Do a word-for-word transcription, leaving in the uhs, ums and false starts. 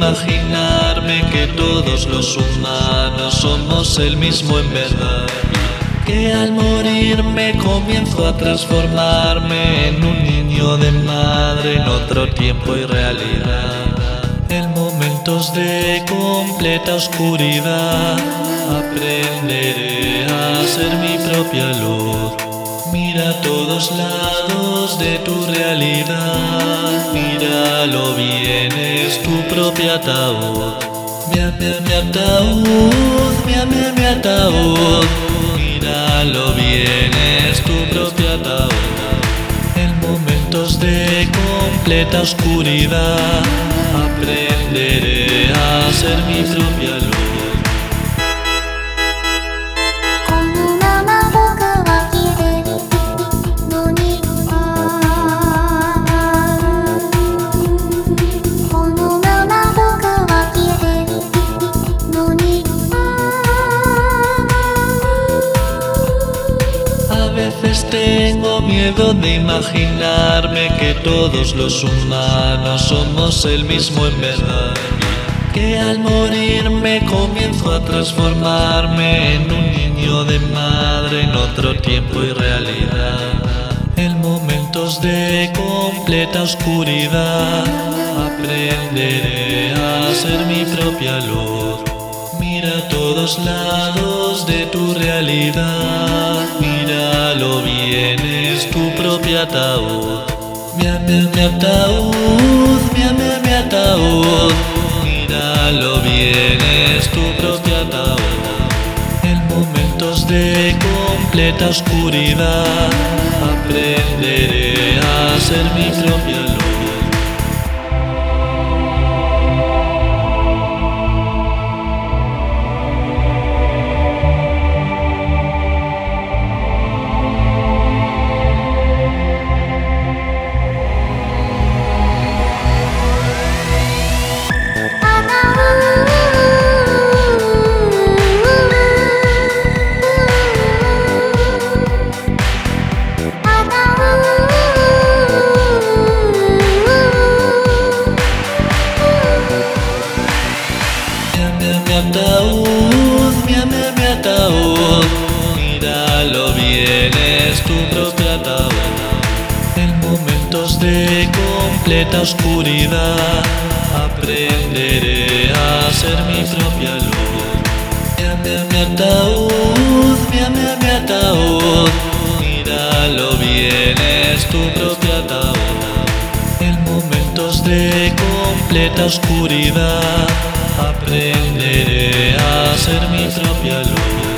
imaginarme que todos los humanos somos el mismo en verdad, que al morirme comienzo a transformarme en un niño de madre en otro tiempo y realidad. En momentos de completa oscuridad aprenderé a ser mi propia luz. Mira a todos lados de tu realidad, míralo bien, es tu propio ataúd. Mia, mia, mi ataúd, mia, mia, mi ataúd, míralo bien, es tu propio ataúd. En momentos de completa oscuridad aprenderé a ser mi propia luz. A veces tengo miedo de imaginarme que todos los humanos somos el mismo en verdad, que al morirme comienzo a transformarme en un niño de madre en otro tiempo y realidad. En momentos de completa oscuridad aprenderé a ser mi propia luz. Mira a todos lados de tu realidad, míralo bien, es tu propio ataúd. Mia, mia, mi ataúd, mia, mia, mi ataúd, míralo bien, es tu propio ataúd. En momentos de completa oscuridad aprenderé a ser mi propia luz. Mi ataúd, mia, mia, mi ataúd, míralo bien, es tu propio ataúd. En momentos de completa oscuridad aprenderé a ser mi propia luz. Mia, mia, mi ataúd, mia, mia, mi ataúd, míralo bien, es tu propio ataúd. En momentos de completa oscuridad aprenderé a ser mi propia luz.